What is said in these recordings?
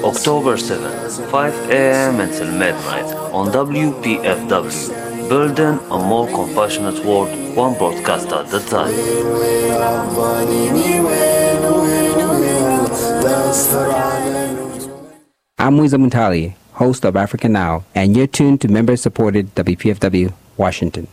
October 7th, 5 a.m. until midnight on WPFW. Building a more compassionate world, one broadcast at a time. I'm Wiza Muntali, host of Africa Now, and you're tuned to member-supported WPFW Washington.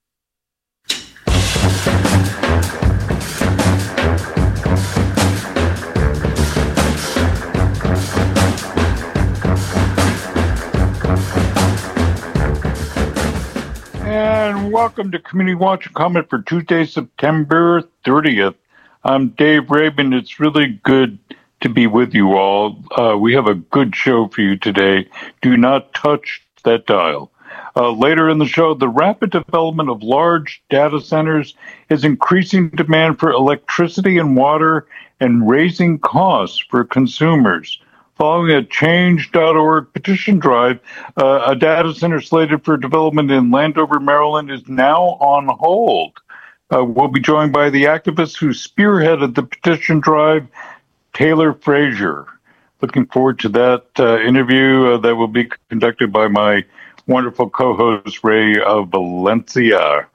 And welcome to Community Watch and Comment for Tuesday, September 30th. I'm Dave Rabin. It's really good to be with you all. We have a good show for you today. Do not touch that dial. Later in the show, the rapid development of large data centers is increasing demand for electricity and water and raising costs for consumers. Following a Change.org petition drive, a data center slated for development in Landover, Maryland is now on hold. We'll be joined by the activist who spearheaded the petition drive, Taylor Frazier. Looking forward to that interview that will be conducted by my wonderful co-host, Ray Valencia.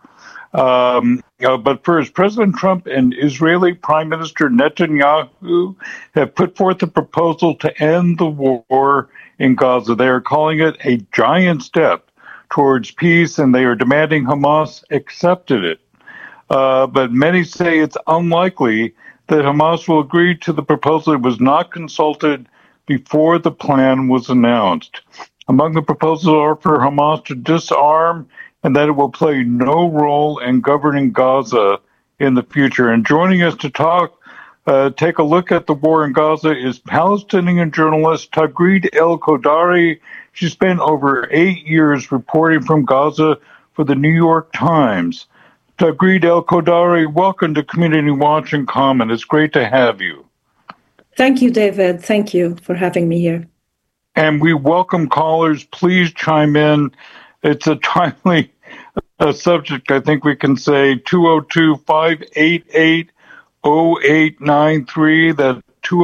But first, President Trump and Israeli Prime Minister Netanyahu have put forth a proposal to end the war in Gaza. They are calling it a giant step towards peace, and they are demanding Hamas accepted it. But many say it's unlikely that Hamas will agree to the proposal. It was not consulted before the plan was announced. Among the proposals are for Hamas to disarm and that it will play no role in governing Gaza in the future. And joining us to take a look at the war in Gaza is Palestinian journalist Tagreed El-Khodari. She spent over 8 years reporting from Gaza for the New York Times. Tagreed El-Khodari, welcome to Community Watch and Comment. It's great to have you. Thank you, David. Thank you for having me here. And we welcome callers. Please chime in. It's a timely subject. I think we can say 202-588-0893. That's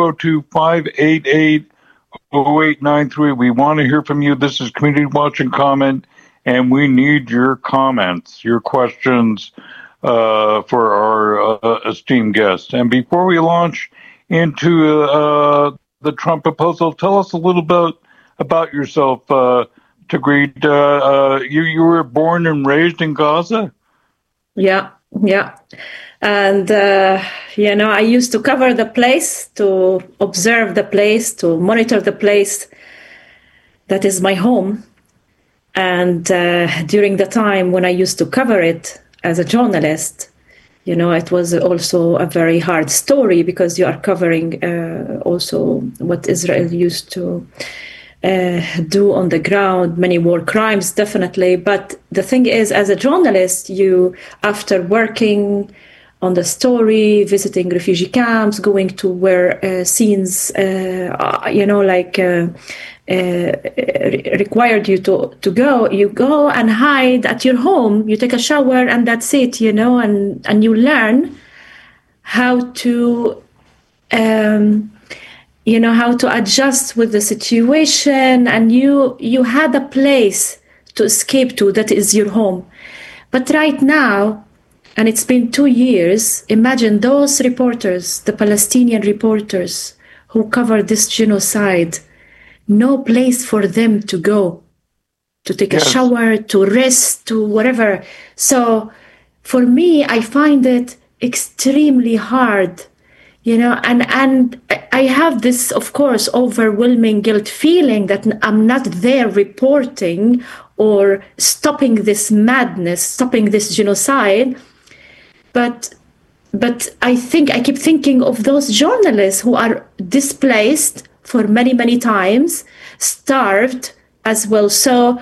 202-588-0893. We want to hear from you. This is Community Watch and Comment, and we need your comments, your questions for our esteemed guests. And before we launch into the Trump proposal, tell us a little bit about yourself, Tagreed. You were born and raised in Gaza? Yeah. And, I used to cover the place, to observe the place, to monitor the place that is my home. And during the time when I used to cover it as a journalist, it was also a very hard story because you are covering also what Israel used to do on the ground, many war crimes, definitely. But the thing is, as a journalist, you, after working on the story, visiting refugee camps, going to where scenes, required you to go, you go and hide at your home, you take a shower and that's it, and you learn how to how to adjust with the situation, and you had a place to escape to that is your home. But right now, and it's been 2 years, imagine those reporters, the Palestinian reporters who covered this genocide, no place for them to go, to take a shower, to rest, to whatever. So for me, I find it extremely hard, and I have this, of course, overwhelming guilt feeling that I'm not there reporting or stopping this madness, stopping this genocide. But I keep thinking of those journalists who are displaced for many, many times, starved as well. So,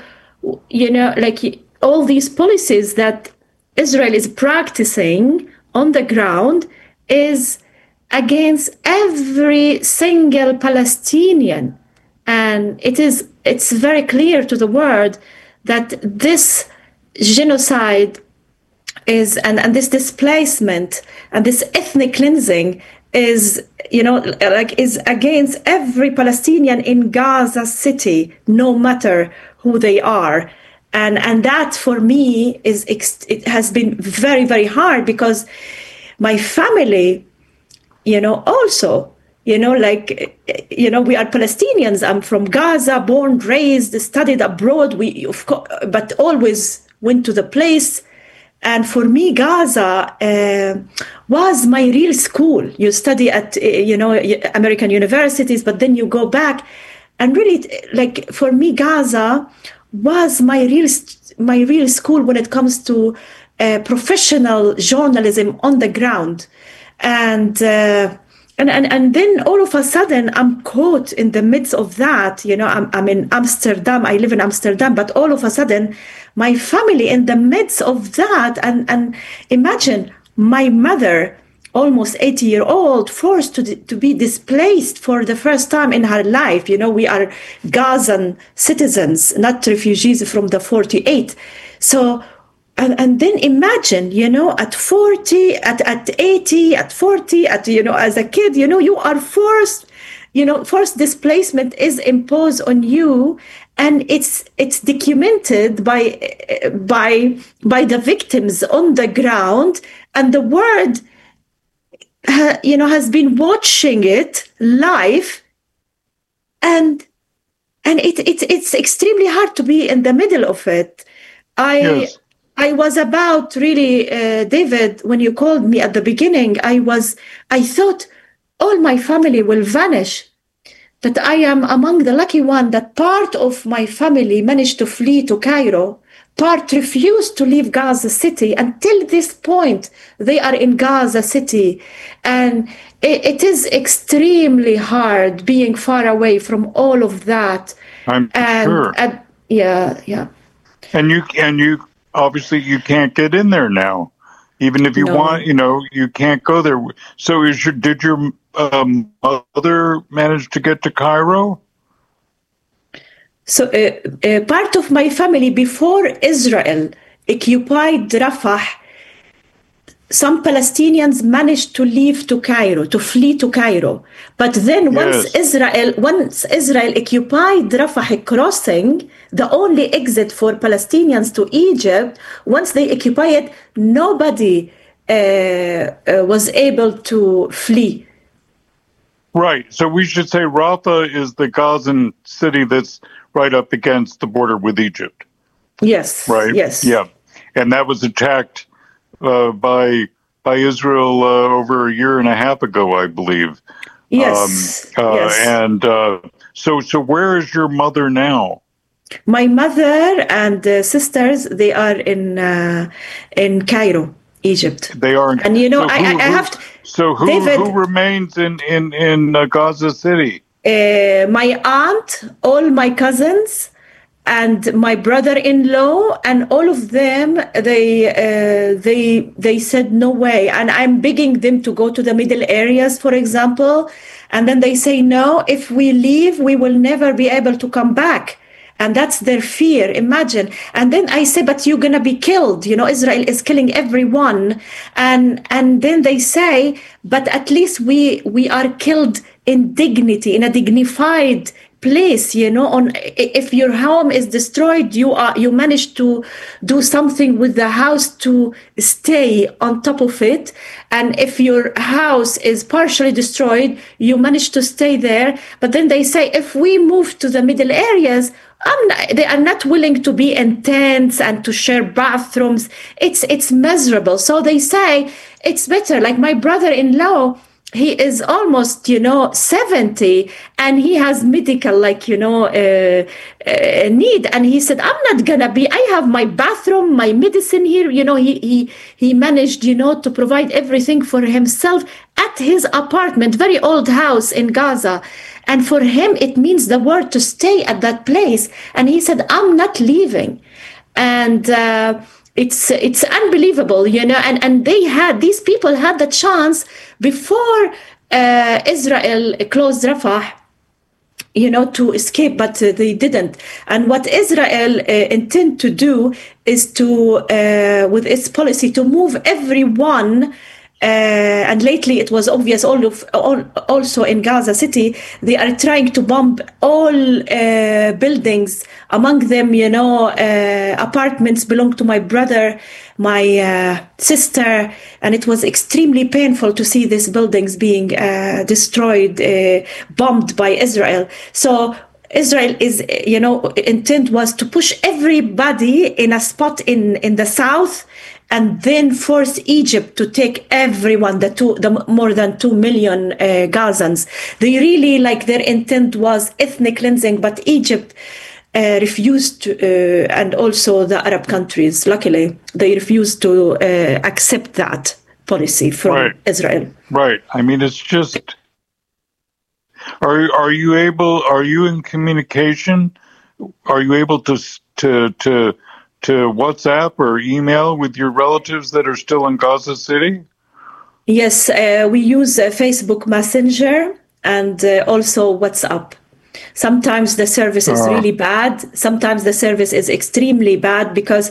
all these policies that Israel is practicing on the ground is against every single Palestinian. And it's very clear to the world that this genocide is, and this displacement and this ethnic cleansing is, is against every Palestinian in Gaza City, no matter who they are. And that for me it has been very, very hard, because my family, also, we are Palestinians. I'm from Gaza, born, raised, studied abroad. We, of course, but always went to the place. And for me, Gaza was my real school. You study at, American universities, but then you go back. And really, for me, Gaza was my real school when it comes to professional journalism on the ground. And then all of a sudden I'm caught in the midst of that. I'm in Amsterdam. I live in Amsterdam, but all of a sudden my family in the midst of that. And imagine my mother, almost 80-year-old, forced to be displaced for the first time in her life. We are Gazan citizens, not refugees from the 48. So, and then imagine, at 40, at 80, at 40, as a kid, you are forced, forced displacement is imposed on you. And it's documented by the victims on the ground, and the world, has been watching it live, and it's extremely hard to be in the middle of it. Yes. I was about really, David, when you called me at the beginning, I thought all my family will vanish. That I am among the lucky one, that part of my family managed to flee to Cairo, part refused to leave Gaza City. Until this point, they are in Gaza City. And it is extremely hard being far away from all of that. I'm sure. Yeah. And you obviously you can't get in there now. Even if you want, you can't go there. So did your mother manage to get to Cairo? So part of my family, before Israel occupied Rafah, some Palestinians managed to leave to Cairo, to flee to Cairo. But then once Israel occupied Rafah crossing, the only exit for Palestinians to Egypt, once they occupy it, nobody was able to flee. Right. So we should say Rafah is the Gazan city that's right up against the border with Egypt. Yes. Right. Yes. Yeah. And that was attacked by Israel over a year and a half ago, I believe. Yes. Yes. And so where is your mother now? My mother and sisters, they are in Cairo, Egypt. They are. And I have to. So who remains in Gaza City? My aunt, all my cousins, and my brother-in-law, and all of them, they said no way. And I'm begging them to go to the middle areas, for example. And then they say, no, if we leave, we will never be able to come back. And that's their fear, imagine. And then I say, but you're going to be killed. Israel is killing everyone. And then they say, but at least we are killed in dignity, in a dignified place, if your home is destroyed, you manage to do something with the house to stay on top of it. And if your house is partially destroyed, you manage to stay there. But then they say, if we move to the middle areas, they are not willing to be in tents and to share bathrooms. It's miserable. So they say it's better. Like my brother-in-law, he is almost, 70, and he has medical, need. And he said, I'm not gonna I have my bathroom, my medicine here. He managed, to provide everything for himself at his apartment, very old house in Gaza. And for him, it means the world to stay at that place. And he said, I'm not leaving. And it's unbelievable, and these people had the chance before Israel closed Rafah, to escape, but they didn't. And what Israel intend to do is to, with its policy, to move everyone and lately it was obvious also in Gaza City, they are trying to bomb all buildings, among them, apartments belong to my brother, my sister, and it was extremely painful to see these buildings being destroyed, bombed by Israel. So Israel is, intent was to push everybody in a spot in the south, and then force Egypt to take everyone, the more than 2 million Gazans. They really, their intent was ethnic cleansing, but Egypt refused to, and also the Arab countries, luckily, they refused to accept that policy from Israel. Right. I mean, it's just, are you in communication? Are you able to WhatsApp or email with your relatives that are still in Gaza City? Yes, we use Facebook Messenger and also WhatsApp. Sometimes the service is really bad. Sometimes the service is extremely bad because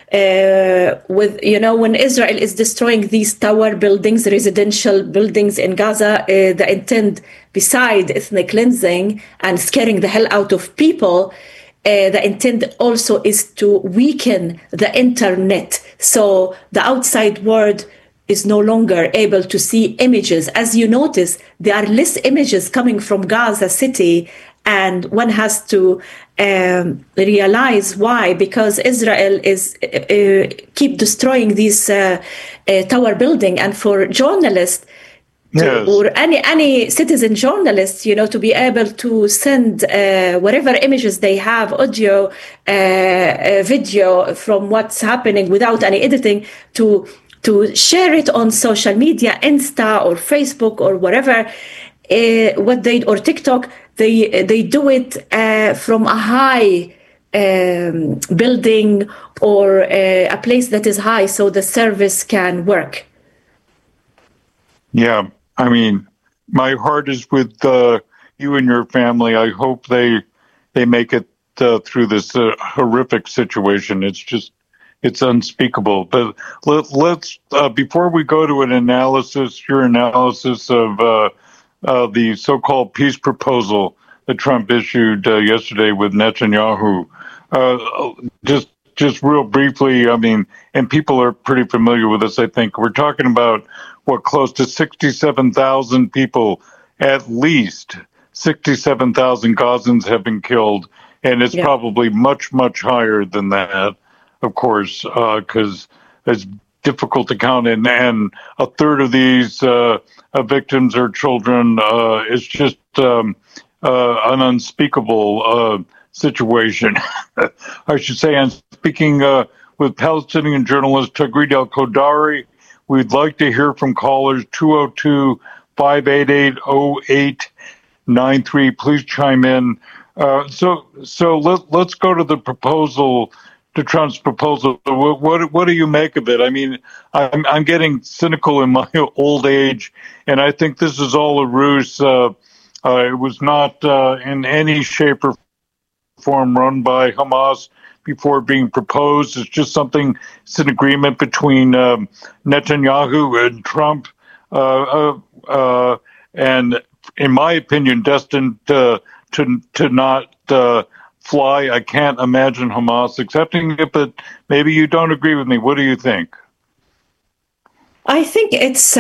when Israel is destroying these tower buildings, residential buildings in Gaza, the intent, beside ethnic cleansing and scaring the hell out of people, the intent also is to weaken the internet. So the outside world is no longer able to see images. As you notice, there are less images coming from Gaza City, and one has to realize why, because Israel is keep destroying these tower building, and for journalists, yes, or any citizen journalist, to be able to send whatever images they have, audio, video from what's happening without any editing, to share it on social media, Insta or Facebook or whatever, or TikTok, they do it from a high building or a place that is high, so the service can work. Yeah. I mean, my heart is with you and your family. I hope they make it through this horrific situation. It's unspeakable. But let's before we go to your analysis of the so-called peace proposal that Trump issued yesterday with Netanyahu, just real briefly. I mean, and people are pretty familiar with this. I think we're talking about close to 67,000 people, at least 67,000 Gazans have been killed. And it's probably much, much higher than that, of course, because it's difficult to count. And a third of these victims are children. It's just an unspeakable situation, I should say. And speaking with Palestinian journalist Tagreed El-Khodari, we'd like to hear from callers 202-588-0893. Please chime in. So let's go to the proposal, to Trump's proposal. What do you make of it? I mean, I'm getting cynical in my old age, and I think this is all a ruse. It was not in any shape or form run by Hamas before being proposed. It's just something, it's an agreement between Netanyahu and Trump, and in my opinion, destined to not fly. I can't imagine Hamas accepting it, but maybe you don't agree with me. What do you think? I think it's,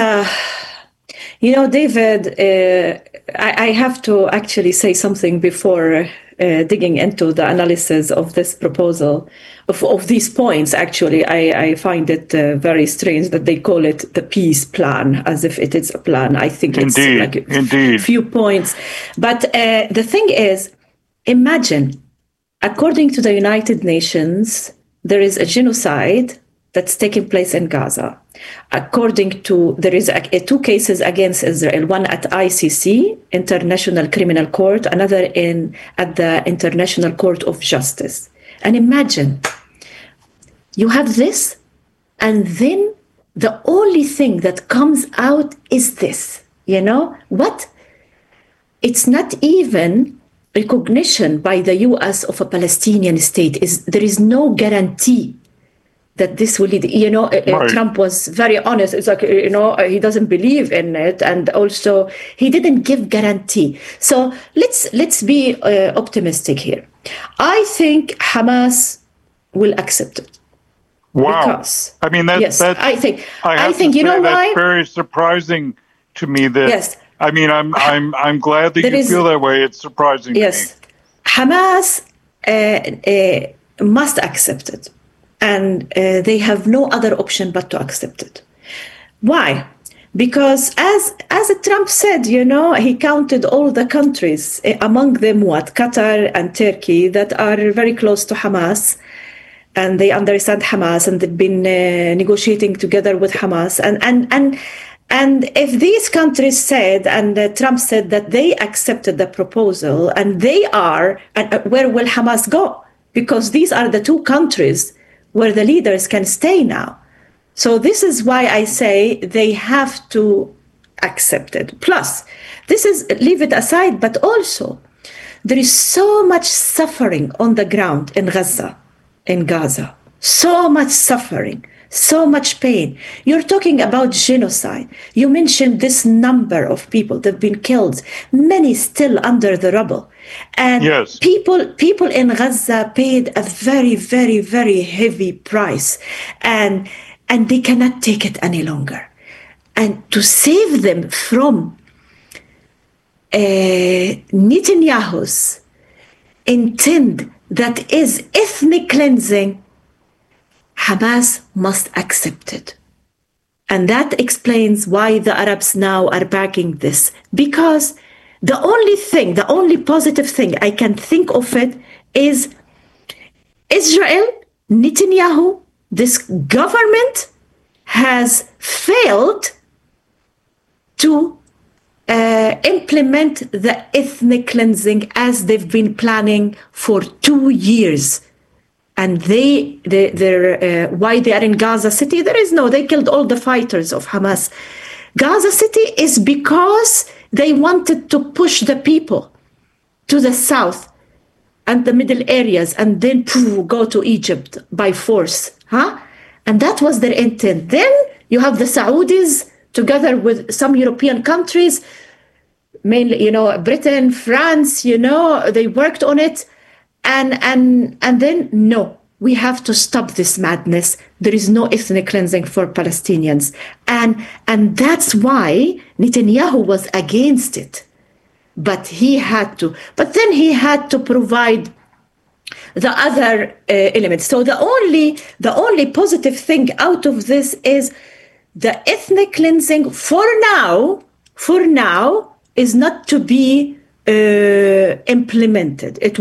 David, I have to actually say something before digging into the analysis of this proposal, of these points. Actually, I find it very strange that they call it the peace plan, as if it is a plan. I think it's a few points. But the thing is, imagine, according to the United Nations, there is a genocide that's taking place in Gaza. There is two cases against Israel, one at ICC, International Criminal Court, another at the International Court of Justice. And imagine, you have this, and then the only thing that comes out is this. What? It's not even recognition by the U.S. of a Palestinian state. There is no guarantee that this will lead. Right. Trump was very honest. It's like, he doesn't believe in it. And also he didn't give guarantee. So let's be optimistic here. I think Hamas will accept it. Wow. Because, I mean, that's I think that's why? very surprising to me that, Yes. I mean, I'm glad that you feel that way. It's surprising to me. Hamas must accept it. And they have no other option but to accept it. Why? Because as Trump said, he counted all the countries, among them Qatar and Turkey, that are very close to Hamas, and they understand Hamas, and they've been negotiating together with Hamas. And if these countries said, and Trump said that they accepted the proposal, and they are, where will Hamas go? Because these are the two countries where the leaders can stay now. So this is why I say they have to accept it. Plus, leave it aside, but also there is so much suffering on the ground in Gaza. So much suffering, so much pain. You're talking about genocide. You mentioned this number of people that have been killed, many still under the rubble. And yes. people in Gaza paid a very, very, very heavy price. And they cannot take it any longer. And to save them from Netanyahu's intent that is ethnic cleansing, Hamas must accept it. And that explains why the Arabs now are backing this. Because the only positive thing I can think of it is Israel, Netanyahu, this government has failed to implement the ethnic cleansing as they've been planning for 2 years. And why they are in Gaza City, they killed all the fighters of Hamas. Gaza City is because they wanted to push the people to the south and the middle areas and then go to Egypt by force. And that was their intent. Then you have the Saudis together with some European countries, mainly, Britain, France, they worked on it. And then, no, we have to stop this madness. There is no ethnic cleansing for Palestinians. And that's why Netanyahu was against it. But then he had to provide the other elements. So the only positive thing out of this is the ethnic cleansing for now is not to be implemented. It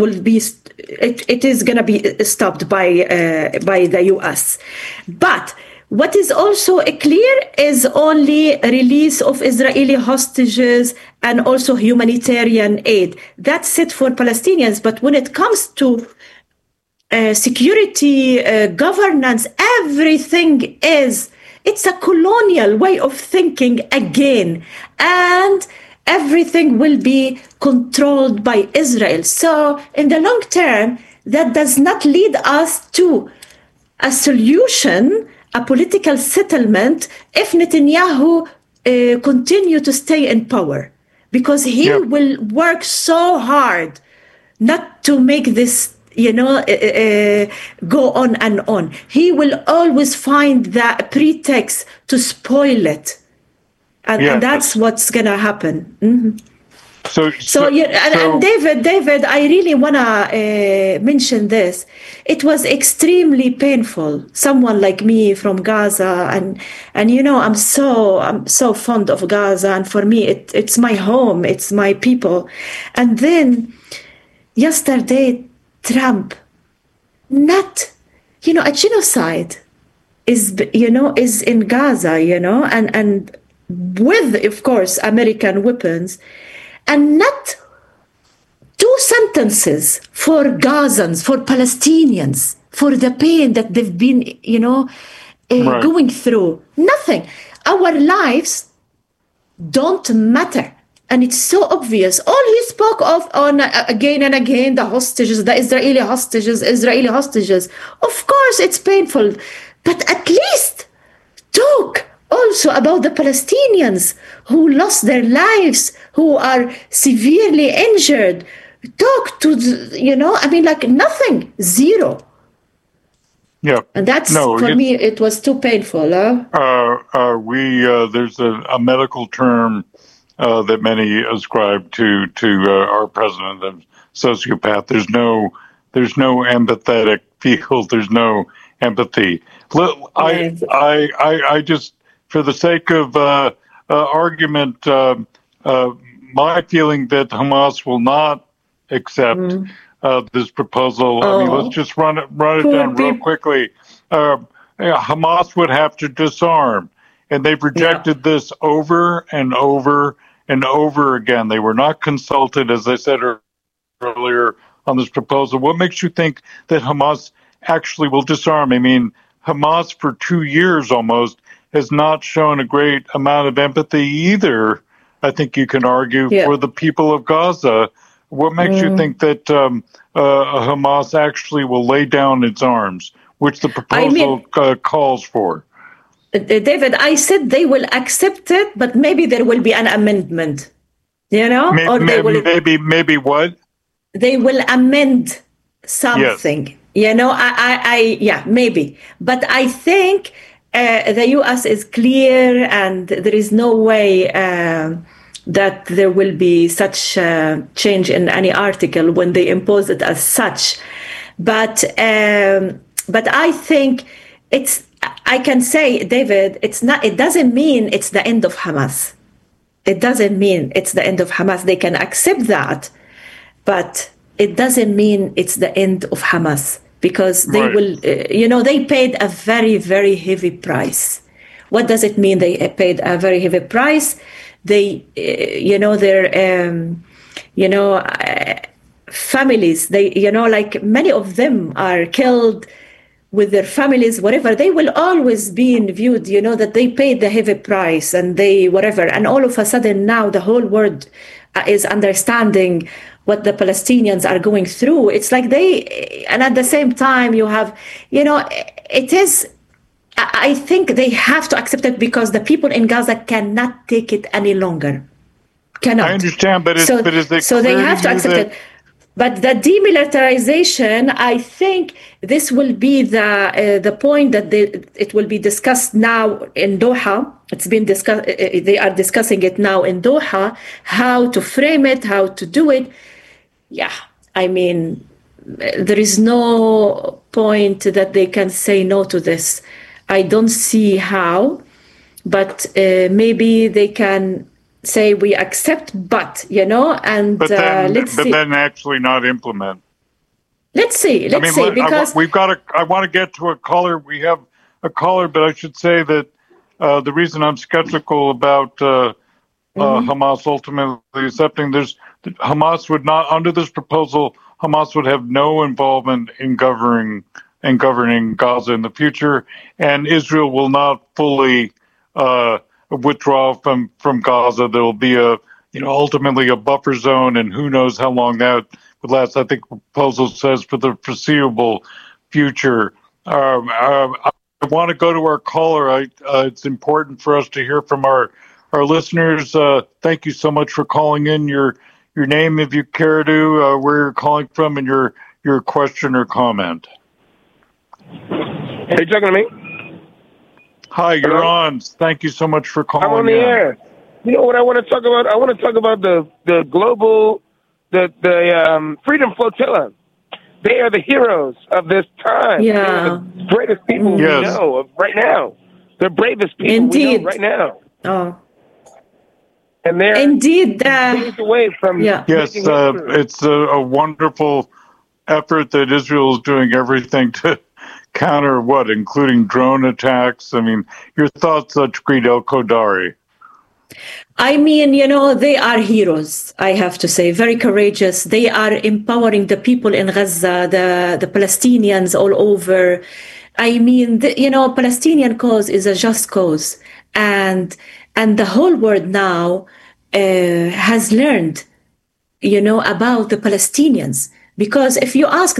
is going to be stopped by the US. But what is also clear is only release of Israeli hostages and also humanitarian aid. That's it for Palestinians. But when it comes to security, governance, everything it's a colonial way of thinking again. And everything will be controlled by Israel. So in the long term, that does not lead us to a solution, a political settlement, if Netanyahu continue to stay in power. Because he will work so hard not to make this go on and on. He will always find the pretext to spoil it. And that's what's going to happen. Mm-hmm. And David, I really want to mention this. It was extremely painful. Someone like me from Gaza, and I'm so fond of Gaza, and for me, it's my home, it's my people. And then yesterday, Trump, not, a genocide is in Gaza, and with, of course, American weapons, and not 2 sentences for Gazans, for Palestinians, for the pain that they've been, going through. Nothing. Our lives don't matter. And it's so obvious. All he spoke of on again and again, the hostages, the Israeli hostages. Of course, it's painful. but at least talk also about the Palestinians who lost their lives, who are severely injured. Talk to, nothing, zero. Yeah. And that's, for me, it was too painful. There's a medical term that many ascribe to our president of sociopath. There's no empathetic feel. There's no empathy. I just, for the sake of argument, my feeling that Hamas will not accept this proposal. I mean, let's just run it down real quickly. Hamas would have to disarm, and they've rejected this over and over and over again. They were not consulted, as I said earlier, on this proposal. What makes you think that Hamas actually will disarm? I mean, Hamas for 2 years almost has not shown a great amount of empathy either, I think you can argue, for the people of Gaza. What makes you think that Hamas actually will lay down its arms, which the proposal calls for? David, I said they will accept it, but maybe there will be an amendment, Maybe what? They will amend something, maybe. But I think the U.S. is clear, and there is no way that there will be such change in any article when they impose it as such. But I think I can say, David, it doesn't mean it's the end of Hamas. It doesn't mean it's the end of Hamas. They can accept that, but it doesn't mean it's the end of Hamas, because they will, they paid a very, very heavy price. What does it mean they paid a very heavy price? They, families, like many of them are killed with their families, whatever. They will always be viewed, that they paid the heavy price and they, whatever. And all of a sudden now the whole world is understanding what the Palestinians are going through. It's like and at the same time you have, it is, I think they have to accept it because the people in Gaza cannot take it any longer. Cannot. I understand, but is it so they have to accept it. But the demilitarization, I think this will be the point that it will be discussed now in Doha. It's been discussed. They are discussing it now in Doha, how to frame it, how to do it. Yeah, I mean, there is no point that they can say no to this. I don't see how, but maybe they can say we accept, but let's see. But then actually not implement. Let's see. Because I want to get to a caller. We have a caller, but I should say that the reason I'm skeptical about Hamas ultimately accepting Hamas would not, under this proposal, Hamas would have no involvement in governing Gaza in the future, and Israel will not fully withdraw from Gaza. There will be ultimately a buffer zone, and who knows how long that would last. I think the proposal says for the foreseeable future. I want to go to our caller. It's important for us to hear from our listeners. Thank you so much for calling in. Your name, if you care to, where you're calling from, and your question or comment. Are you talking to me? Hi, you're on. Thank you so much for calling. I'm on the air. You know what I want to talk about? I want to talk about the global, the Freedom Flotilla. They are the heroes of this time. Yeah. They are the greatest people we know of right now. The bravest people we know right now. Oh. And they're indeed away from Yes, it's a wonderful effort that Israel is doing everything to counter including drone attacks. I mean, your thoughts, Tagreed El-Khodari? I mean, they are heroes, I have to say, very courageous. They are empowering the people in Gaza, the Palestinians all over. I mean, Palestinian cause is a just cause. And the whole world now has learned, about the Palestinians. Because if you ask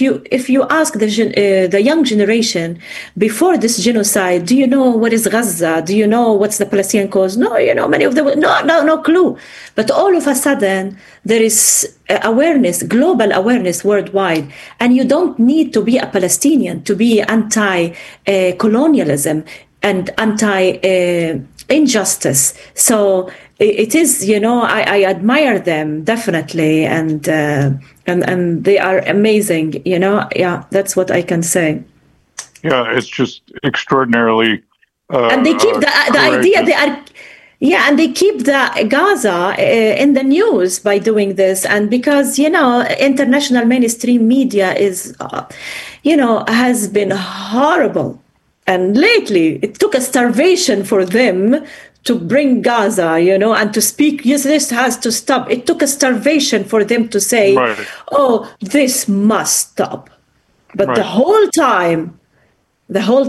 the young generation before this genocide, do you know what is Gaza? Do you know what's the Palestinian cause? No, many of them no clue. But all of a sudden there is awareness, global awareness worldwide, and you don't need to be a Palestinian to be anti-colonialism and anti-injustice. So it is, I admire them definitely, and they are amazing. Yeah, that's what I can say. Yeah, it's just extraordinarily. And they keep the idea they are. Yeah, and they keep the Gaza in the news by doing this, and because international mainstream media is, has been horrible, and lately it took a starvation for them to bring Gaza, and to speak, yes, this has to stop. It took a starvation for them to say, right. Oh, this must stop. But right. the whole time they were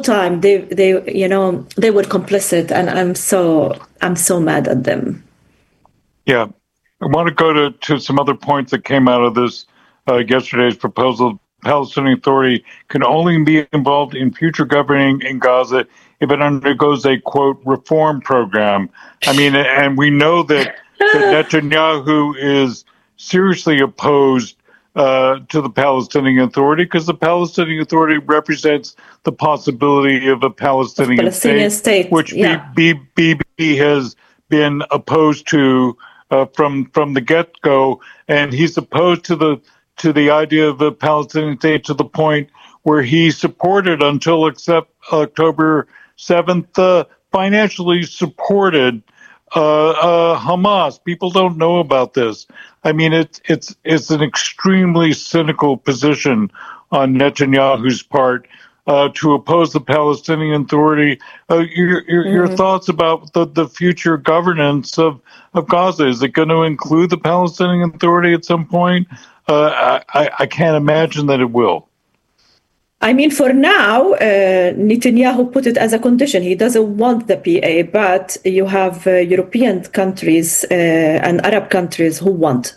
complicit, and I'm so mad at them. Yeah. I want to go to some other points that came out of this yesterday's proposal. The Palestinian Authority can only be involved in future governing in Gaza if it undergoes a, quote, reform program. I mean, and we know that Netanyahu is seriously opposed to the Palestinian Authority, because the Palestinian Authority represents the possibility of a Palestinian state, which Bibi has been opposed to from the get-go, and he's opposed to the idea of a Palestinian state to the point where he supported until October 7th, financially supported Hamas. People don't know about this. I mean, it's an extremely cynical position on Netanyahu's part to oppose the Palestinian Authority. Your thoughts about the future governance of Gaza? Is it going to include the Palestinian Authority at some point? I can't imagine that it will. I mean, for now, Netanyahu put it as a condition. He doesn't want the PA, but you have European countries and Arab countries who want.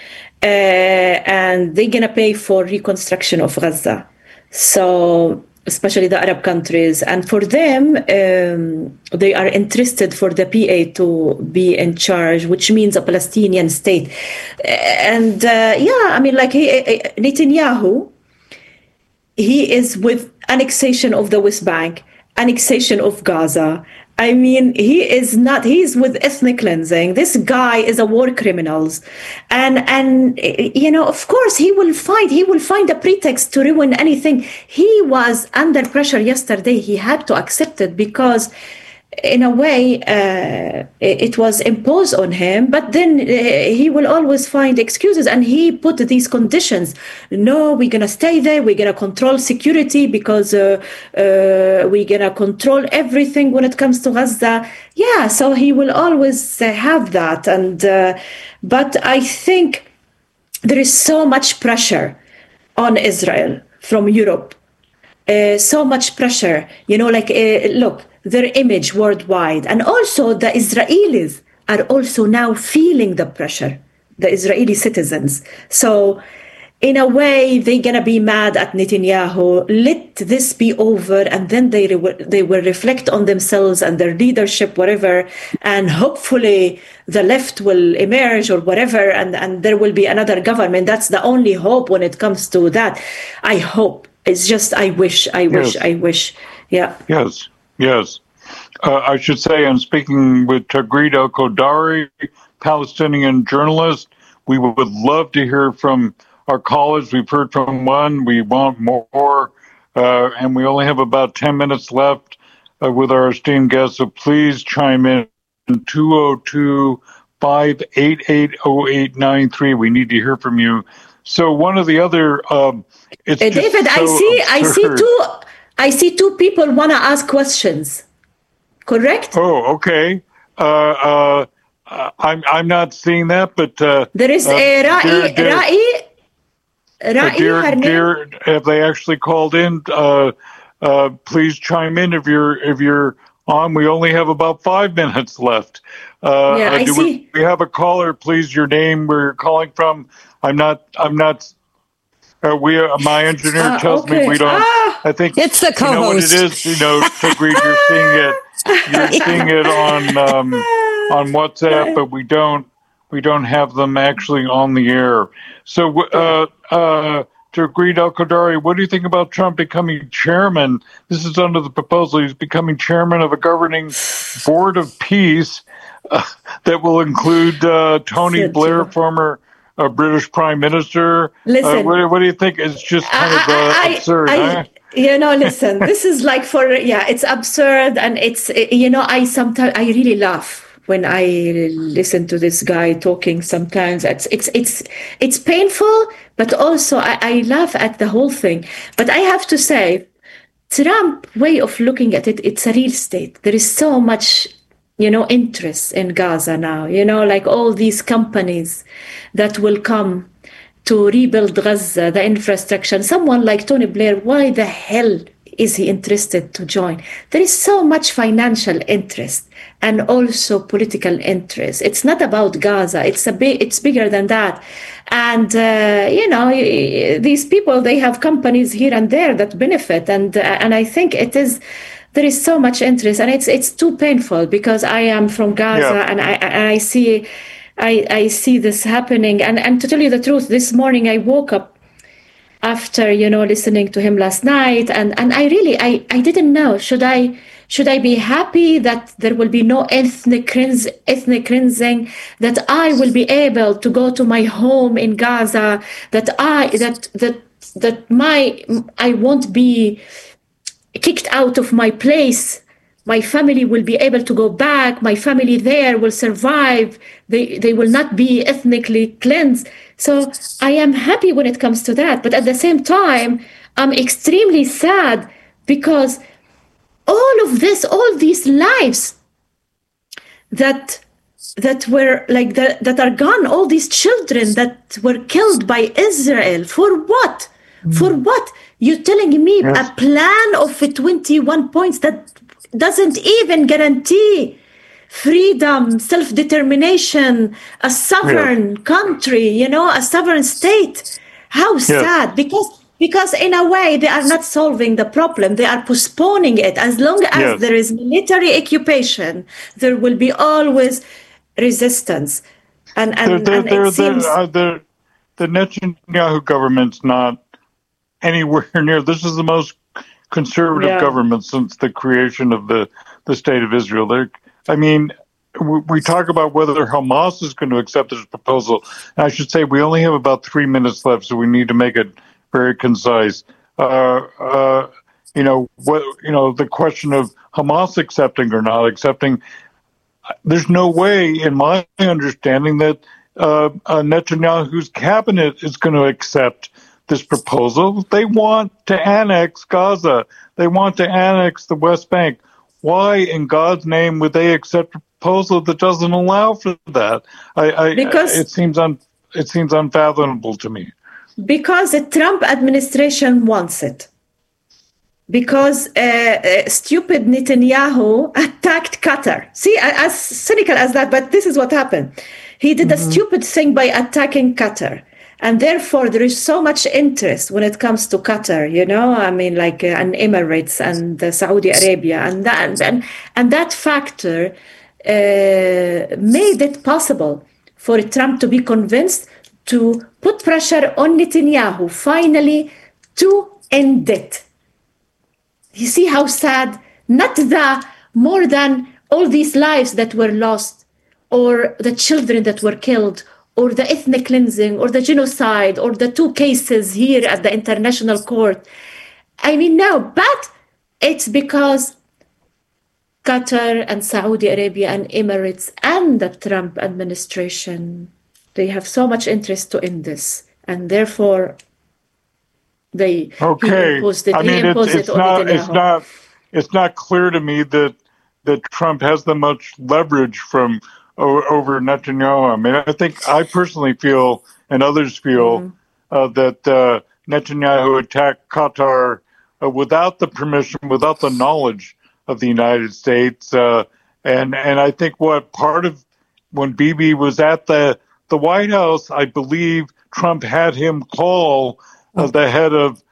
And they're going to pay for reconstruction of Gaza. So, especially the Arab countries. And for them, they are interested for the PA to be in charge, which means a Palestinian state. And Netanyahu, he is with annexation of the West Bank, annexation of Gaza. I mean, he's with ethnic cleansing. This guy is a war criminal. And of course he will find a pretext to ruin anything. He was under pressure yesterday. He had to accept it because in a way, it was imposed on him, but then he will always find excuses, and he put these conditions. No, we're going to stay there. We're going to control security because we're going to control everything when it comes to Gaza. Yeah, so he will always have that. But I think there is so much pressure on Israel from Europe. So much pressure, look, their image worldwide. And also the Israelis are also now feeling the pressure, the Israeli citizens. So in a way, they're going to be mad at Netanyahu. Let this be over, and then they will reflect on themselves and their leadership, whatever, and hopefully the left will emerge or whatever, and there will be another government. That's the only hope when it comes to that. I hope. It's just, I wish. Yeah. Yes. I should say I'm speaking with Tagreed El-Khodari, Palestinian journalist. We would love to hear from our callers. We've heard from one. We want more. And we only have about 10 minutes left with our esteemed guests. So please chime in 202-588-0893. We need to hear from you. So one of the other... David, I see two people want to ask questions. Correct? Oh, okay. I'm not seeing that, but there is Ra'i. Have they actually called in? Please chime in if you're on. We only have about 5 minutes left. I see. We have a caller. Please, your name, where you're calling from. I'm not My engineer tells me okay. we don't. I think It's the you know what it co-host. is. Tigreed, you're seeing it. You're seeing it on WhatsApp, but we don't have them actually on the air. So, Tigreed Al-Qadari, what do you think about Trump becoming chairman? This is under the proposal. He's becoming chairman of a governing board of peace that will include Tony Blair, former British Prime Minister. Listen, what do you think? It's just kind of absurd. Huh? Listen, this is like it's absurd, and it's I really laugh when I listen to this guy talking. Sometimes it's painful, but also I laugh at the whole thing. But I have to say, Trump way of looking at it's a real estate. There is so much interest in Gaza now, like all these companies that will come to rebuild Gaza, the infrastructure. Someone like Tony Blair, why the hell is he interested to join? There is so much financial interest and also political interest. It's not about Gaza. It's bigger than that. And, these people, they have companies here and there that benefit. And I think there is so much interest, and it's too painful because I am from Gaza, and I see this happening. And to tell you the truth, this morning I woke up after listening to him last night, and I really didn't know, should I be happy that there will be no ethnic cleansing, that I will be able to go to my home in Gaza, that I won't be kicked out of my place, my family will be able to go back, my family there will survive, they will not be ethnically cleansed. So I am happy when it comes to that, but at the same time I'm extremely sad because all these lives that were like that are gone, all these children that were killed by Israel, for what? For what? You're telling me a plan of 21 points that doesn't even guarantee freedom, self-determination, a sovereign country, a sovereign state. How sad. Because in a way, they are not solving the problem. They are postponing it. As long as there is military occupation, there will be always resistance. And it seems... the Netanyahu government's not anywhere near. This is the most conservative government since the creation of the State of Israel. We talk about whether Hamas is going to accept this proposal. I should say we only have about 3 minutes left, so we need to make it very concise. The question of Hamas accepting or not accepting, there's no way, in my understanding, that Netanyahu's cabinet is going to accept this proposal. They want to annex Gaza. They want to annex the West Bank. Why, in God's name, would they accept a proposal that doesn't allow for that? It seems unfathomable to me. Because the Trump administration wants it. Because stupid Netanyahu attacked Qatar. See, as cynical as that, but this is what happened. He did a stupid thing by attacking Qatar. And therefore, there is so much interest when it comes to Qatar, and Emirates and Saudi Arabia. And that factor made it possible for Trump to be convinced to put pressure on Netanyahu, finally, to end it. You see how sad, not more than all these lives that were lost, or the children that were killed, or the ethnic cleansing, or the genocide, or the 2 cases here at the International Court. No, but it's because Qatar and Saudi Arabia and Emirates and the Trump administration, they have so much interest to end this. And therefore, he imposed it. It's not clear to me that Trump has that much leverage over Netanyahu. I personally feel, and others feel, that Netanyahu attacked Qatar without the permission, without the knowledge of the United States. And I think when Bibi was at the White House, I believe Trump had him call the head of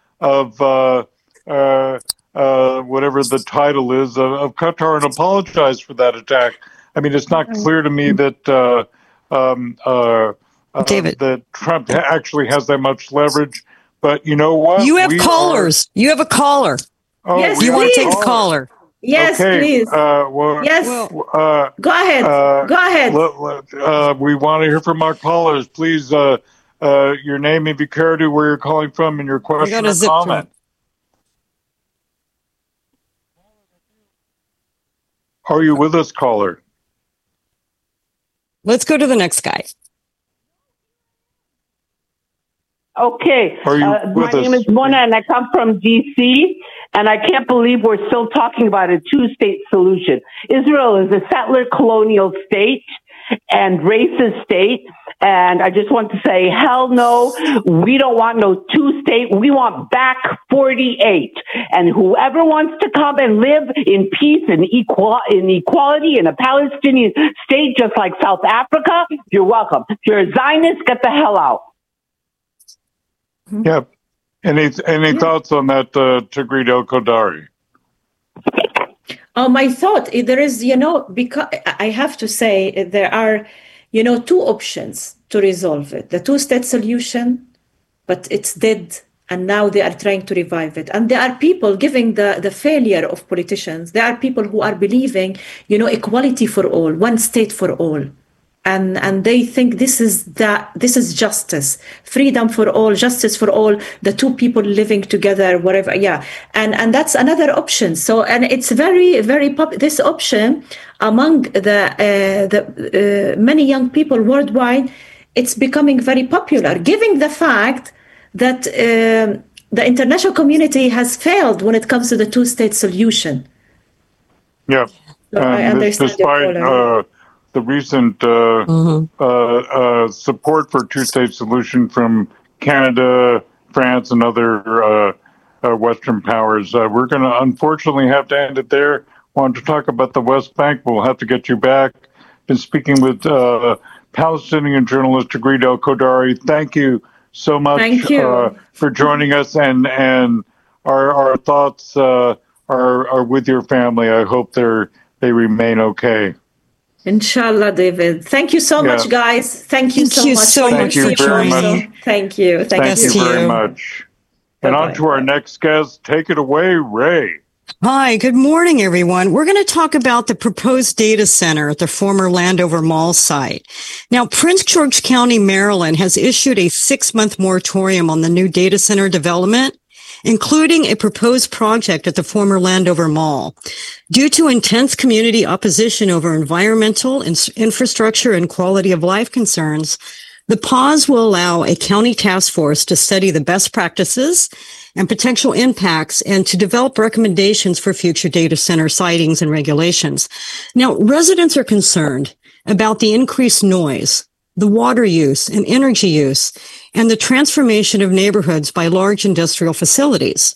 whatever the title is of Qatar and apologized for that attack. I mean, it's not clear to me that David, that Trump actually has that much leverage. But you know what? You have callers. You have a caller. Oh, Yes, you want to take a caller. caller? Yes, Okay, please. Yes. Go Go ahead. Go ahead. We want to hear from our callers. Please, your name, if you care to, where you're calling from, and your question got a or zip comment. code. Are you with us, caller? Let's go to the next guy. Okay. Are you My with us? name is Mona, and I come from D.C., and I can't believe we're still talking about a two-state solution. Israel is a settler colonial state and racist state, and I just want to say, hell no, we don't want no two-state. We want back 48. And whoever wants to come and live in peace and equality in a Palestinian state just like South Africa, you're welcome. If you're a Zionist, get the hell out. Yep. Any thoughts on that, Tigrit El-Kodari? My thought, there is, because I have to say there are, two options to resolve it. The two-state solution, but it's dead, and now they are trying to revive it. And there are people giving the failure of politicians. There are people who are believing, equality for all, one state for all. And they think this is justice, freedom for all, justice for all, the two people living together, whatever. Yeah. And that's another option. So, and it's very, very this option among the many young people worldwide, it's becoming very popular, given the fact that the international community has failed when it comes to the two-state solution. Yeah. So I understand despite the recent support for two-state solution from Canada, France, and other Western powers. We're going to unfortunately have to end it there. Wanted to talk about the West Bank. We'll have to get you back. Been speaking with Palestinian journalist Tigrit El-Kodari. Thank you so much for joining us, and our thoughts are with your family. I hope they remain okay. Inshallah, David. Thank you so much, guys. Thank you so much for joining us. Thank you. Thank you very much. And on to our next guest. Take it away, Ray. Hi, good morning, everyone. We're going to talk about the proposed data center at the former Landover Mall site. Now, Prince George County, Maryland has issued a 6-month moratorium on the new data center development, including a proposed project at the former Landover Mall. Due to intense community opposition over environmental, infrastructure, and quality of life concerns, the pause will allow a county task force to study the best practices and potential impacts and to develop recommendations for future data center sightings and regulations. Now, residents are concerned about the increased noise, the water use and energy use, and the transformation of neighborhoods by large industrial facilities.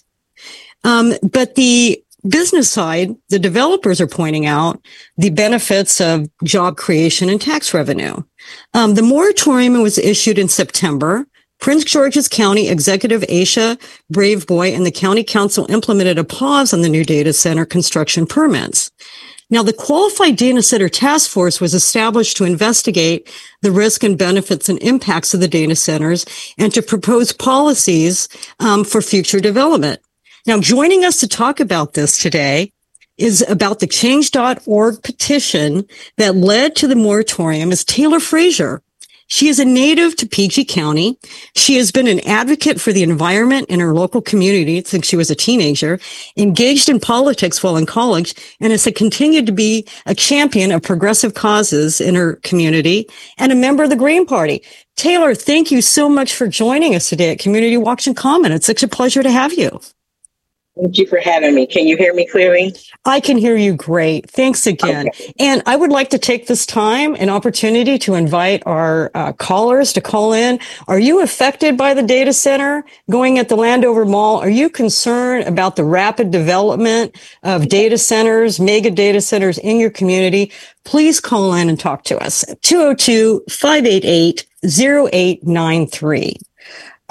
But the business side, the developers are pointing out the benefits of job creation and tax revenue. The moratorium was issued in September. Prince George's County Executive Aisha Braveboy and the County Council implemented a pause on the new data center construction permits. Now, the Qualified Data Center Task Force was established to investigate the risk and benefits and impacts of the data centers and to propose policies for future development. Now, joining us to talk about this today is about the Change.org petition that led to the moratorium is Taylor Frazier. She is a native to PG County. She has been an advocate for the environment in her local community since she was a teenager, engaged in politics while in college, and has continued to be a champion of progressive causes in her community and a member of the Green Party. Taylor, thank you so much for joining us today at Community Watch and Comment. It's such a pleasure to have you. Thank you for having me. Can you hear me clearly? I can hear you great. Thanks again. Okay. And I would like to take this time and opportunity to invite our callers to call in. Are you affected by the data center going at the Landover Mall? Are you concerned about the rapid development of data centers, mega data centers in your community? Please call in and talk to us. 202-588-0893.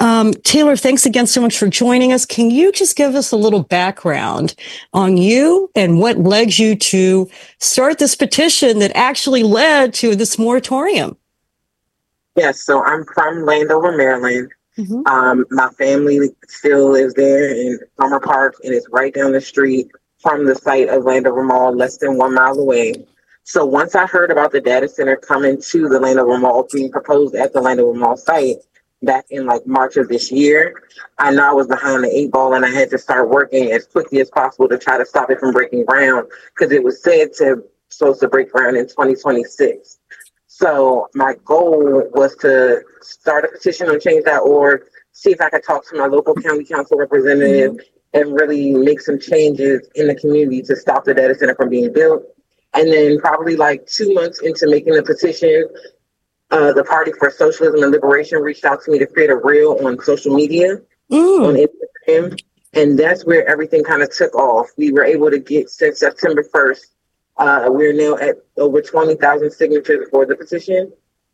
Taylor, thanks again so much for joining us. Can you just give us a little background on you and what led you to start this petition that actually led to this moratorium? Yes, so I'm from Landover, Maryland. My family still lives there in Summer Park, and it's right down the street from the site of Landover Mall, less than 1 mile away. So once I heard about the data center coming to the Landover Mall, being proposed at the Landover Mall site back in like March of this year, I know I was behind the 8 ball, and I had to start working as quickly as possible to try to stop it from breaking ground, because it was supposed to break ground in 2026. So my goal was to start a petition on change.org, see if I could talk to my local county council representative and really make some changes in the community to stop the data center from being built. And then probably like 2 months into making the petition, the Party for Socialism and Liberation reached out to me to create a reel on social media, on Instagram. And that's where everything kind of took off. We were able to get, since September 1st, we're now at over 20,000 signatures for the petition.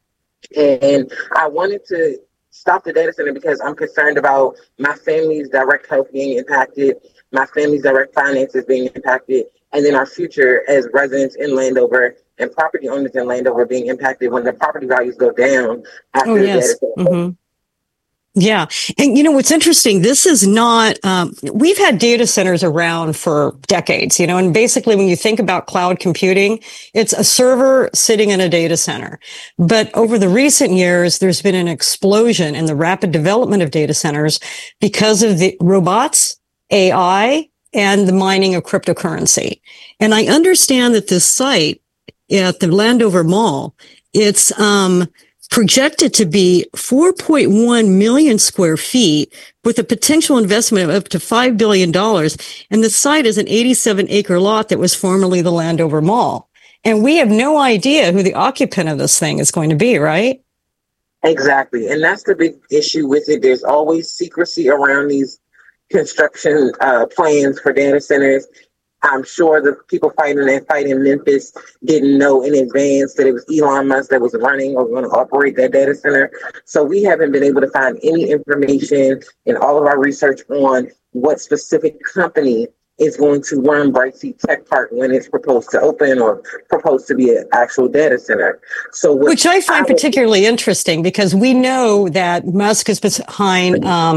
And I wanted to stop the data center because I'm concerned about my family's direct health being impacted, my family's direct finances being impacted, and then our future as residents in Landover and property owners in Landover being impacted when the property values go down after the data center. Yeah. And you know, what's interesting, this is not, we've had data centers around for decades, you know, and basically when you think about cloud computing, it's a server sitting in a data center. But over the recent years, there's been an explosion in the rapid development of data centers because of the robots, AI, and the mining of cryptocurrency. And I understand that this site at the Landover Mall, it's, projected to be 4.1 million square feet with a potential investment of up to $5 billion. And the site is an 87-acre lot that was formerly the Landover Mall. And we have no idea who the occupant of this thing is going to be, right? Exactly. And that's the big issue with it. There's always secrecy around these construction plans for data centers. I'm sure the people fighting that fight in Memphis didn't know in advance that it was Elon Musk that was running or going to operate that data center. So we haven't been able to find any information in all of our research on what specific company is going to run Brightsea Tech Park when it's proposed to open or proposed to be an actual data center. So which I find particularly interesting, because we know that Musk is behind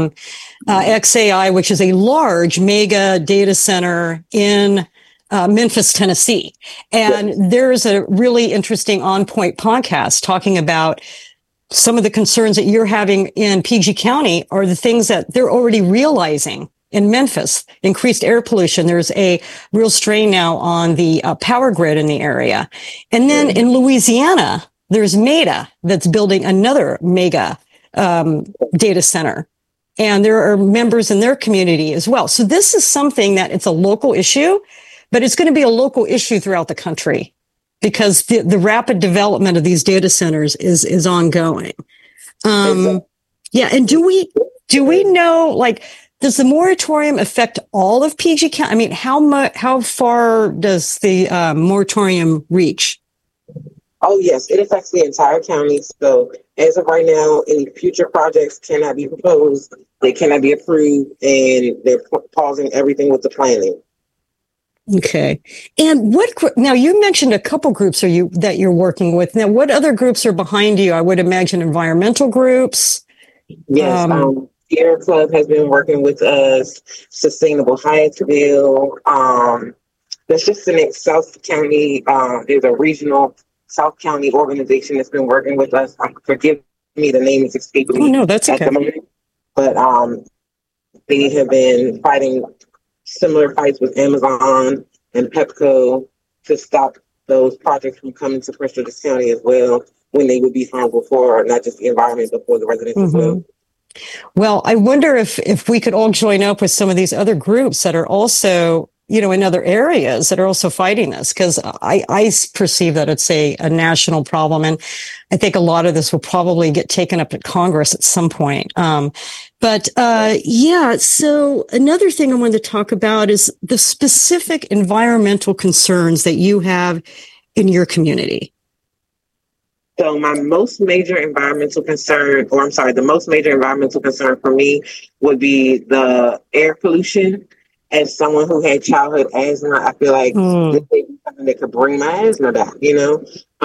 XAI, which is a large mega data center in Memphis, Tennessee. And there's a really interesting On Point podcast talking about some of the concerns that you're having in PG County are the things that they're already realizing in Memphis. Increased air pollution. There's a real strain now on the power grid in the area. And then in Louisiana, there's Meta that's building another mega data center. And there are members in their community as well. So this is something that it's a local issue, but it's going to be a local issue throughout the country because the rapid development of these data centers is ongoing. Yeah. And do we know, like, does the moratorium affect all of PG County? I mean, how far does the moratorium reach? Oh, yes, it affects the entire county. So as of right now, any future projects cannot be proposed. They cannot be approved, and they're pausing everything with the planning. Okay. And now you mentioned a couple groups that you're working with. Now, what other groups are behind you? I would imagine environmental groups. Yes. Sierra Club has been working with us, Sustainable Hyattsville. There's just in South County, there's a regional South County organization that's been working with us. Forgive me, the name is escaping me. Oh, no, that's okay. At the moment. But they have been fighting similar fights with Amazon and Pepco to stop those projects from coming to Prince George's County as well, when they would be harmful for not just the environment, but for the residents as well. Well, I wonder if we could all join up with some of these other groups that are also, you know, in other areas that are also fighting this, because I perceive that it's a national problem. And I think a lot of this will probably get taken up at Congress at some point. Yeah, so another thing I wanted to talk about is the specific environmental concerns that you have in your community. So my most major environmental concern, or I'm sorry, the most major environmental concern for me would be the air pollution. As someone who had childhood asthma, I feel like this may be something that could bring my asthma back, you know?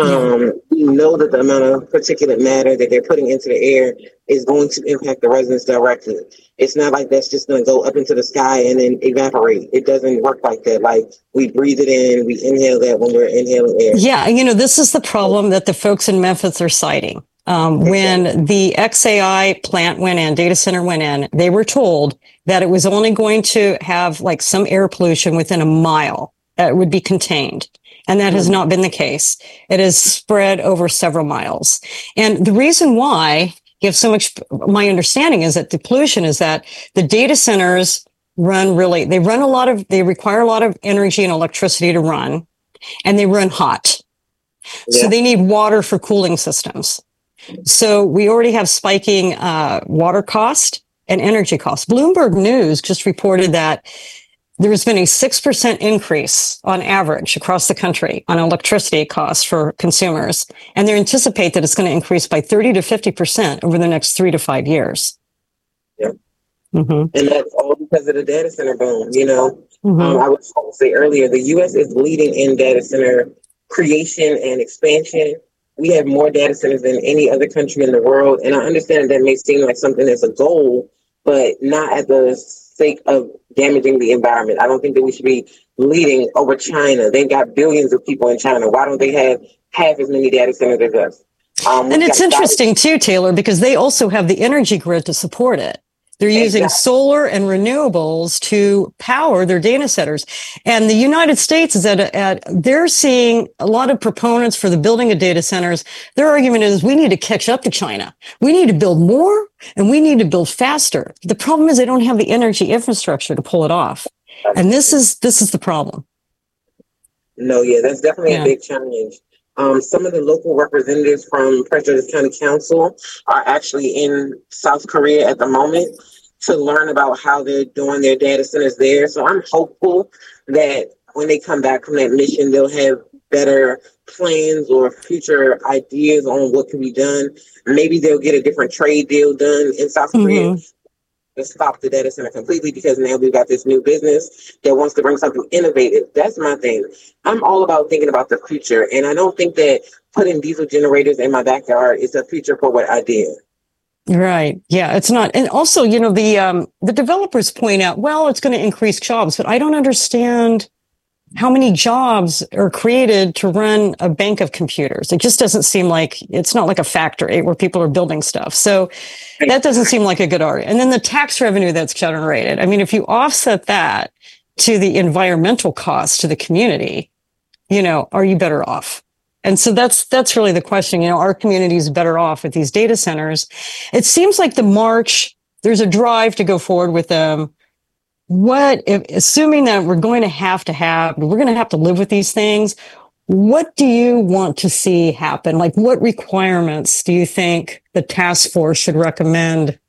We know that the amount of particulate matter that they're putting into the air is going to impact the residents directly. It's not like that's just going to go up into the sky and then evaporate. It doesn't work like that. Like, we breathe it in, we inhale that when we're inhaling air. Yeah, you know, this is the problem that the folks in Memphis are citing. When the XAI plant went in, data center went in, they were told that it was only going to have like some air pollution within a mile. It would be contained. And that has not been the case. It has spread over several miles. And the reason why you have so much, my understanding is that the pollution is that the data centers they require a lot of energy and electricity to run, and they run hot. Yeah. So they need water for cooling systems. So we already have spiking water cost and energy costs. Bloomberg News just reported that there has been a 6% increase on average across the country on electricity costs for consumers. And they anticipate that it's going to increase by 30 to 50% over the next 3 to 5 years. Yeah. And that's all because of the data center boom, you know. I was going to say earlier, the U.S. is leading in data center creation and expansion. We have more data centers than any other country in the world. And I understand that may seem like something that's a goal, but not at the sake of damaging the environment. I don't think that we should be leading over China. They've got billions of people in China. Why don't they have half as many data centers as us? And it's interesting too, Taylor, because they also have the energy grid to support it. They're using solar and renewables to power their data centers. And the United States is they're seeing a lot of proponents for the building of data centers. Their argument is we need to catch up to China. We need to build more and we need to build faster. The problem is they don't have the energy infrastructure to pull it off. And this is the problem. No, yeah, that's definitely a big challenge. Some of the local representatives from Prince George's County Council are actually in South Korea at the moment to learn about how they're doing their data centers there. So I'm hopeful that when they come back from that mission, they'll have better plans or future ideas on what can be done. Maybe they'll get a different trade deal done in South Korea to stop the data center completely, because now we've got this new business that wants to bring something innovative. That's my thing. I'm all about thinking about the future, and I don't think that putting diesel generators in my backyard is a future for what I did. Right. Yeah, it's not. And also, you know, the developers point out, well, it's going to increase jobs, but I don't understand how many jobs are created to run a bank of computers. It just doesn't seem like, it's not like a factory where people are building stuff. So that doesn't seem like a good argument. And then the tax revenue that's generated. I mean, if you offset that to the environmental cost to the community, you know, are you better off? And so that's really the question. You know, our community is better off with these data centers. It seems like there's a drive to go forward with them. Assuming that we're going to have to live with these things, what do you want to see happen? Like, what requirements do you think the task force should recommend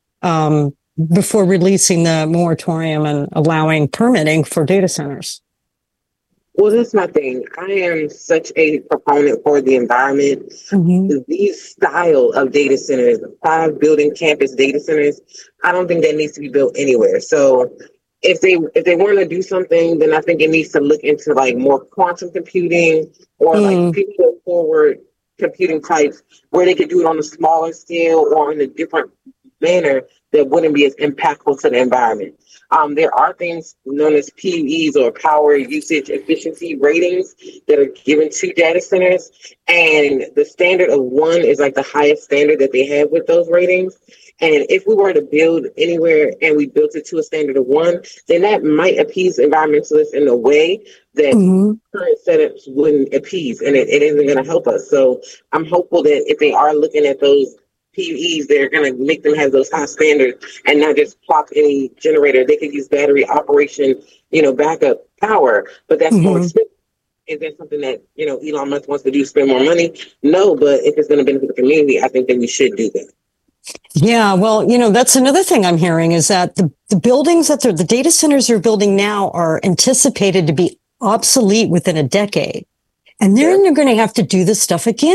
before releasing the moratorium and allowing permitting for data centers? Well, that's my thing. I am such a proponent for the environment. These style of data centers, 5-building campus data centers, I don't think that needs to be built anywhere. So if they want to do something, then I think it needs to look into like more quantum computing or like future forward computing types where they could do it on a smaller scale or in a different manner that wouldn't be as impactful to the environment. There are things known as PUEs, or power usage efficiency ratings, that are given to data centers. And the standard of 1 is like the highest standard that they have with those ratings. And if we were to build anywhere and we built it to a standard of 1, then that might appease environmentalists in a way that current setups wouldn't appease, and it isn't going to help us. So I'm hopeful that if they are looking at those PUEs, they're going to make them have those high standards and not just plop any generator. They could use battery operation, backup power, but that's more expensive. Is that something that, Elon Musk wants to do, spend more money? No, but if it's going to benefit the community, I think that we should do that. Yeah, well, that's another thing I'm hearing is that the buildings the data centers they're building now are anticipated to be obsolete within a decade. And then they're going to have to do this stuff again.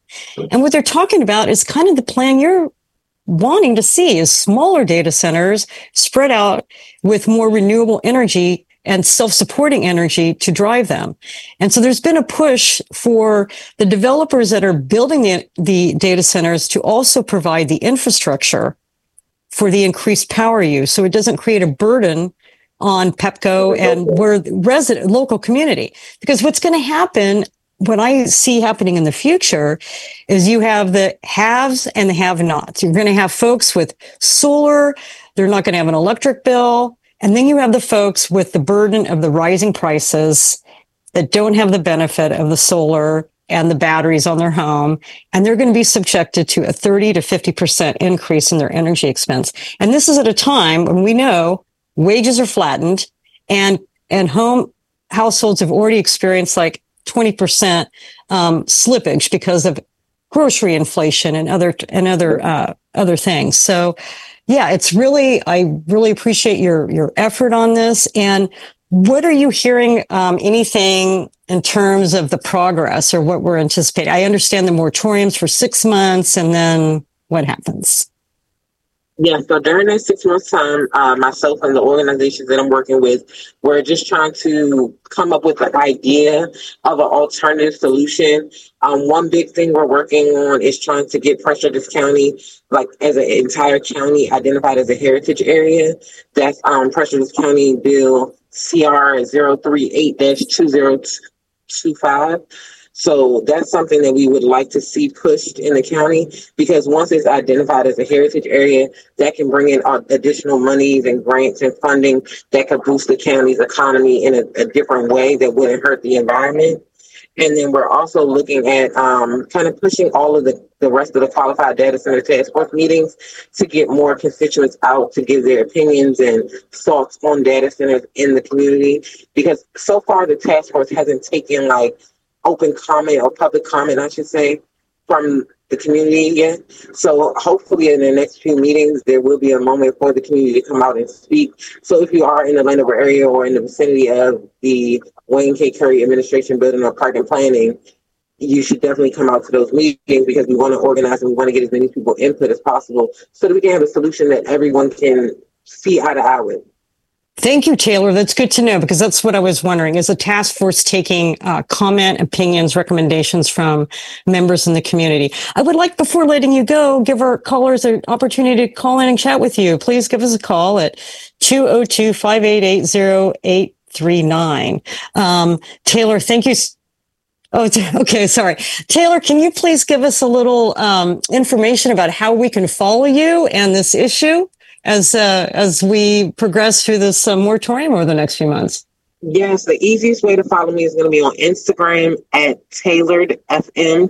And what they're talking about is kind of the plan you're wanting to see, is smaller data centers spread out with more renewable energy and self-supporting energy to drive them. And so there's been a push for the developers that are building the data centers to also provide the infrastructure for the increased power use, so it doesn't create a burden on Pepco and we're local community. Because what's going to happen, what I see happening in the future, is you have the haves and the have-nots. You're going to have folks with solar. They're not going to have an electric bill. And then you have the folks with the burden of the rising prices that don't have the benefit of the solar and the batteries on their home. And they're going to be subjected to a 30 to 50% increase in their energy expense. And this is at a time when we know wages are flattened and households have already experienced like 20% slippage because of grocery inflation and other things. So yeah, I really appreciate your effort on this. And what are you hearing, anything in terms of the progress or what we're anticipating? I understand the moratoriums for 6 months, and then what happens? Yeah, so during that 6 months time, myself and the organizations that I'm working with, we're just trying to come up with an idea of an alternative solution. One big thing we're working on is trying to get Prince George's County, like as an entire county, identified as a heritage area. That's Prince George's County Bill CR 038-2025. So that's something that we would like to see pushed in the county, because once it's identified as a heritage area, that can bring in additional monies and grants and funding that could boost the county's economy in a different way that wouldn't hurt the environment. And then we're also looking at kind of pushing all of the rest of the qualified data center task force meetings to get more constituents out to give their opinions and thoughts on data centers in the community. Because so far the task force hasn't taken like open comment or public comment, I should say, from the community yet. So hopefully in the next few meetings, there will be a moment for the community to come out and speak. So if you are in the Landover area or in the vicinity of the Wayne K. Curry Administration Building or Park and Planning, you should definitely come out to those meetings, because we want to organize and we want to get as many people input as possible so that we can have a solution that everyone can see eye to eye with. Thank you, Taylor. That's good to know, because that's what I was wondering. Is the task force taking comment, opinions, recommendations from members in the community? I would like, before letting you go, give our callers an opportunity to call in and chat with you. Please give us a call at 202-588-0839. Taylor, thank you. Oh, okay. Sorry. Taylor, can you please give us a little information about how we can follow you and this issue as we progress through this moratorium over the next few months? Yes, the easiest way to follow me is going to be on Instagram at Taylored FM,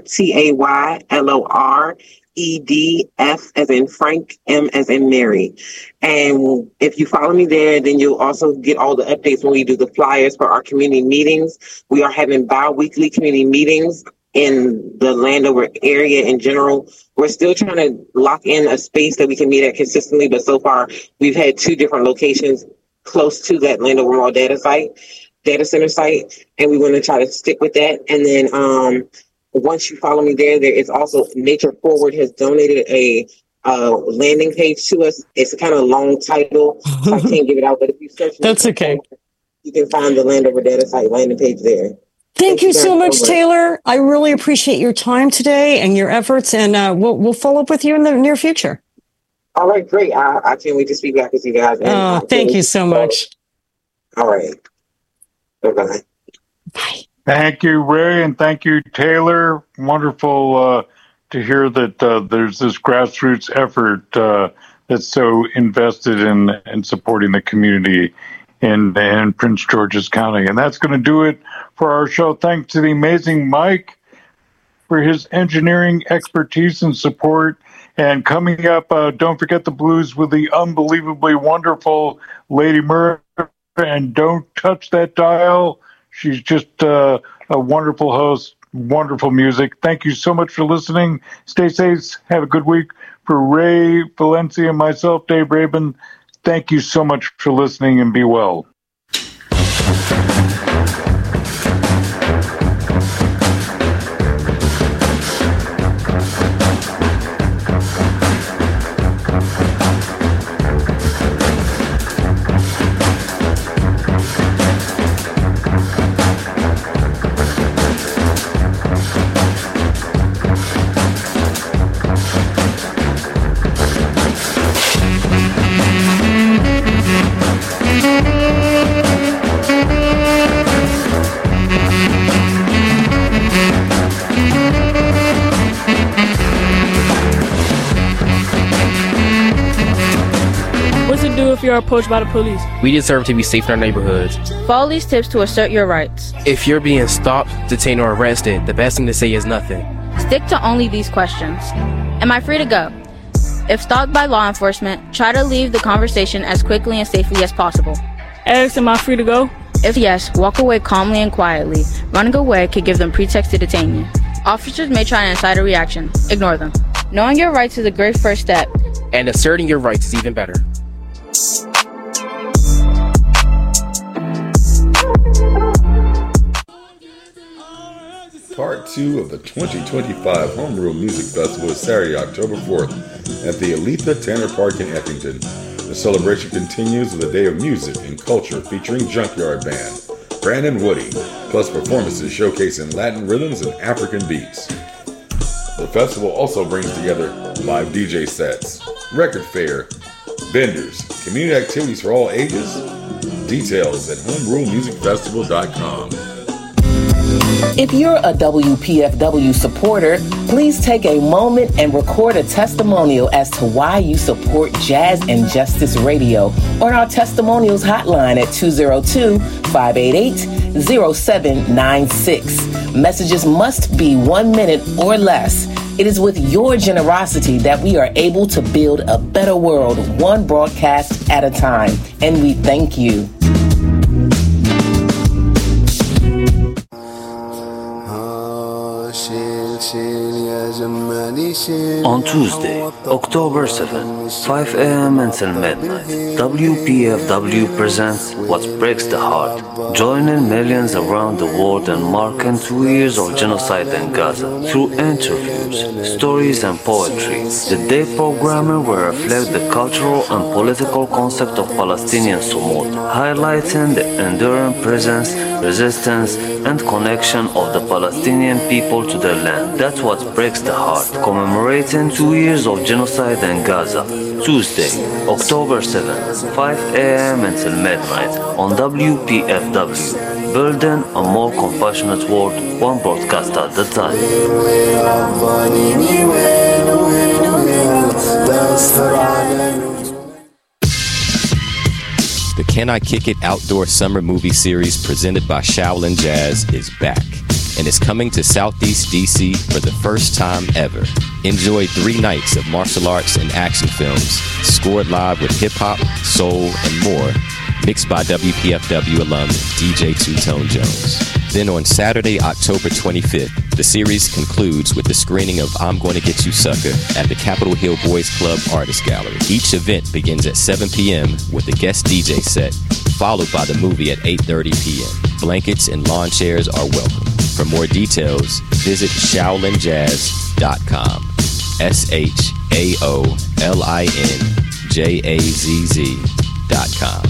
TAYLORED, F as in Frank, M as in Mary. And if you follow me there, then you'll also get all the updates when we do the flyers for our community meetings. We are having bi-weekly community meetings in the Landover area in general. We're still trying to lock in a space that we can meet at consistently, but so far we've had 2 different locations close to that Landover Mall data center site, and we want to try to stick with that. And then once you follow me there is also Nature Forward has donated a landing page to us. It's a kind of long title, so I can't give it out, but if you search, that's okay. You can find the Landover data site landing page there. Thank you so much, Taylor. I really appreciate your time today and your efforts, and we'll follow up with you in the near future. All right, great. I can't wait to speak back with you guys. Thank you so much. All right. Bye-bye. Bye. Thank you, Ray, and thank you, Taylor. Wonderful to hear that there's this grassroots effort that's so invested in supporting the community in Prince George's County. And that's going to do it for our show. Thanks to the amazing Mike for his engineering expertise and support. And coming up, don't forget the blues with the unbelievably wonderful Lady Murray. And don't touch that dial. She's just a wonderful host, wonderful music. Thank you so much for listening. Stay safe. Have a good week. For Ray Valencia and myself, Dave Rabin, thank you so much for listening, and be well. if you're approached by the police? We deserve to be safe in our neighborhoods. Follow these tips to assert your rights. If you're being stopped, detained, or arrested, the best thing to say is nothing. Stick to only these questions. Am I free to go? If stopped by law enforcement, try to leave the conversation as quickly and safely as possible. Ask, am I free to go? If yes, walk away calmly and quietly. Running away could give them pretext to detain you. Officers may try to incite a reaction. Ignore them. Knowing your rights is a great first step. And asserting your rights is even better. Part 2 of the 2025 Home Rule Music Festival is Saturday, October 4th at the Aletha Tanner Park in Effington. The celebration continues with a day of music and culture featuring Junkyard Band, Brandon Woody, plus performances showcasing Latin rhythms and African beats. The festival also brings together live DJ sets, record fair, vendors, community activities for all ages. Details at homerulemusicfestival.com. If you're a WPFW supporter, please take a moment and record a testimonial as to why you support Jazz and Justice Radio on our testimonials hotline at 202-588-0796. Messages must be 1 minute or less. It is with your generosity that we are able to build a better world, one broadcast at a time, and we thank you. On Tuesday, October 7, 5 a.m. until midnight, WPFW presents What Breaks the Heart, joining millions around the world and marking 2 years of genocide in Gaza through interviews, stories, and poetry. The day programming will reflect the cultural and political concept of Palestinian Sumud, highlighting the enduring presence, resistance, and connection of the Palestinian people to their land. That's what breaks the heart, commemorating 2 years of genocide in Gaza. Tuesday, October 7, 5 a.m. until midnight on WPFW, building a more compassionate world, one broadcast at a time. The Can I Kick It Outdoor Summer Movie Series presented by Shaolin Jazz is back and is coming to Southeast DC for the first time ever. Enjoy 3 nights of martial arts and action films, scored live with hip-hop, soul, and more, mixed by WPFW alum DJ Two Tone Jones. Then on Saturday, October 25th, the series concludes with the screening of I'm Gonna Get You Sucker at the Capitol Hill Boys Club Artist Gallery. Each event begins at 7 p.m. with a guest DJ set, followed by the movie at 8:30 p.m. Blankets and lawn chairs are welcome. For more details, visit ShaolinJazz.com. ShaolinJazz.com.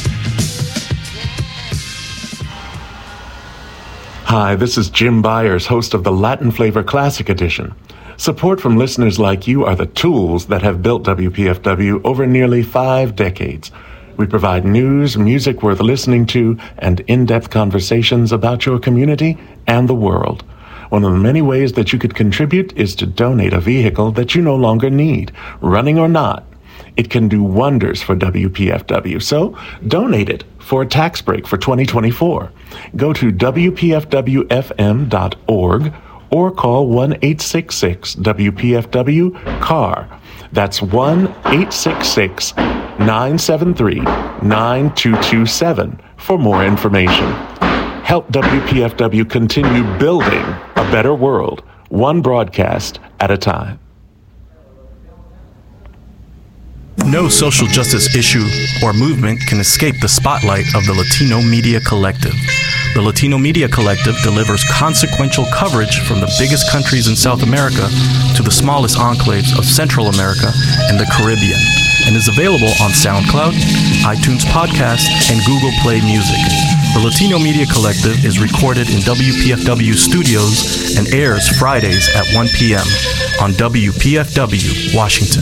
Hi, this is Jim Byers, host of the Latin Flavor Classic Edition. Support from listeners like you are the tools that have built WPFW over nearly 5 decades. We provide news, music worth listening to, and in-depth conversations about your community and the world. One of the many ways that you could contribute is to donate a vehicle that you no longer need, running or not. It can do wonders for WPFW, so donate it for a tax break for 2024. Go to WPFWFM.org or call 1-866-WPFW-CAR. That's 1-866-973-9227 for more information. Help WPFW continue building a better world, one broadcast at a time. No social justice issue or movement can escape the spotlight of the Latino Media Collective. The Latino Media Collective delivers consequential coverage from the biggest countries in South America to the smallest enclaves of Central America and the Caribbean, and is available on SoundCloud, iTunes Podcast, and Google Play Music. The Latino Media Collective is recorded in WPFW studios and airs Fridays at 1 p.m. on WPFW, Washington.